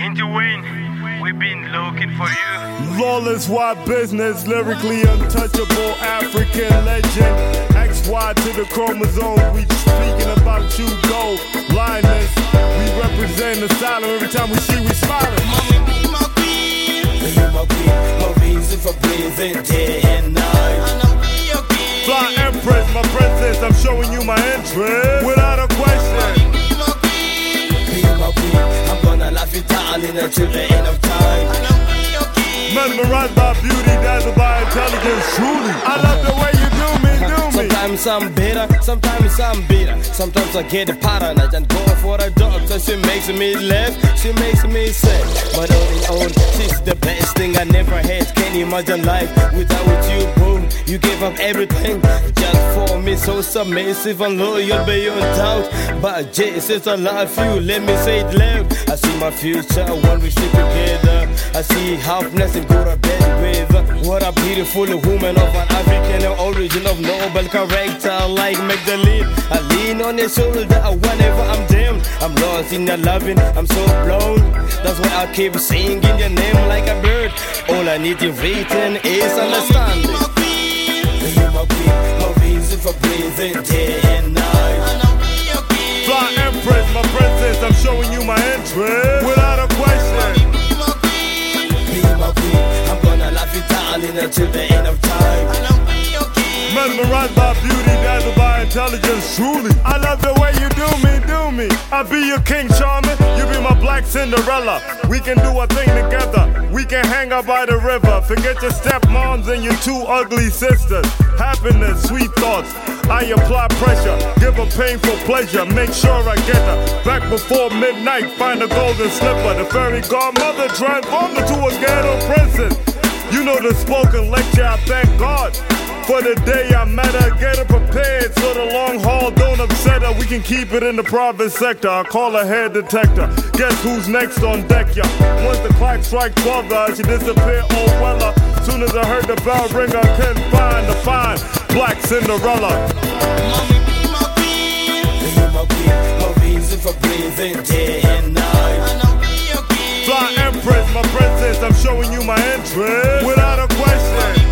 Ain't Wayne, we've been looking for you. Lawless, wild business, lyrically untouchable, African legend. XY to the chromosome, we speaking about you, go blindness. We represent the silent every time we see we smiling. Mommy, be my queen. Be my queen, my reason for breathing day and night. I'll be your queen. Fly Empress, my princess, I'm showing you my interest. Without a question. Be my queen, I'm gonna love you darling until the end of time. Mesmerized by beauty, dazzled by intelligence, truly. I love the way you do me. Sometimes I'm bitter, sometimes I'm bitter. Sometimes I get paranoid and go for a doctor. She makes me laugh, she makes me sad. But on, she's the best thing I never had. Can you imagine life without you, boom? You gave up everything just for me. So submissive and loyal beyond doubt. But Jesus, I love you, let me say it loud. I see my future when we stick together. I see happiness and good or bad with. What a beautiful woman of an African origin of noble character like Magdalene. I lean on your shoulder whenever I'm down. I'm lost in your loving, I'm so blown. That's why I keep singing your name like a bird. All I need in written is understanding. Be my queen, my reason for breathing day and night. Fly Empress, my princess, I'm showing you my interest. Without a question. Be my queen, I'm gonna love you darling until the end of time. Mesmerized by beauty, dazzled by intelligence, truly. I love the way you do me. I'll be your king, charming. You be my black Cinderella. We can do a thing together. We can hang out by the river. Forget your stepmoms and your two ugly sisters. Happiness, sweet thoughts. I apply pressure, give a painful pleasure. Make sure I get her back before midnight. Find a golden slipper. The fairy godmother transformed her to a ghetto princess. You know the spoken lecture, I thank God for the day I met her. Get her prepared so the long haul don't upset her. We can keep it in the private sector. I call her head detector. Guess who's next on deck, ya? Once the clock strike 12, she disappeared, oh well. Soon as I heard the bell ring, I couldn't find the fine black Cinderella. Mommy, be my queen. Be my queen, my reason for breathing day and night. Fly Empress, my princess, I'm showing you my interest. Without a question.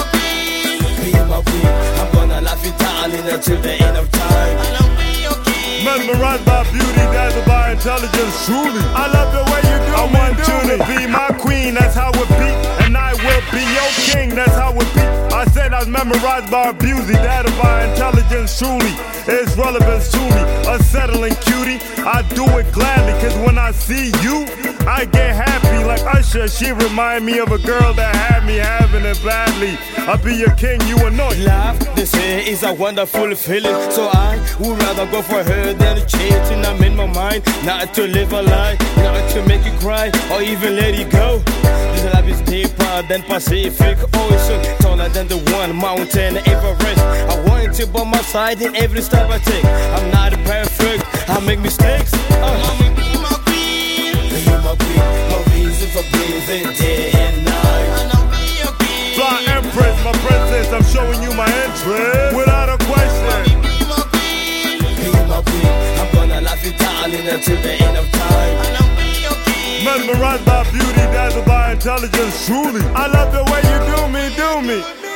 Be my queen, I'm gonna love you darling until the end of time. Mesmerized by beauty, dazzled by intelligence, truly. I love the way you do. I want you to be my queen, that's how it be. And I will be your king, that's how it be. I said I was memorized by beauty, dazzled by intelligence, truly. It's relevance to me, a settling cutie. I do it gladly, cause when I see you, I get happy like Usher. She remind me of a girl that had me having it badly. I'll be your king, you annoy. Love, they say, is a wonderful feeling. So I would rather go for her than cheating. I'm in my mind, not to live a lie, not to make you cry or even let it go. This love is deeper than Pacific Ocean, taller than the one mountain Everest. I want you by my side in every step I take. I'm not perfect, I make mistakes. Mommy, be my queen. Be my queen, my reason for breathing day and night. Fly Empress, my princess, I'm showing you my interest. Without a question. Be my queen, I'm gonna love you darling until the end of time. Mesmerized by beauty, dazzled by intelligence, truly. I love the way you do me.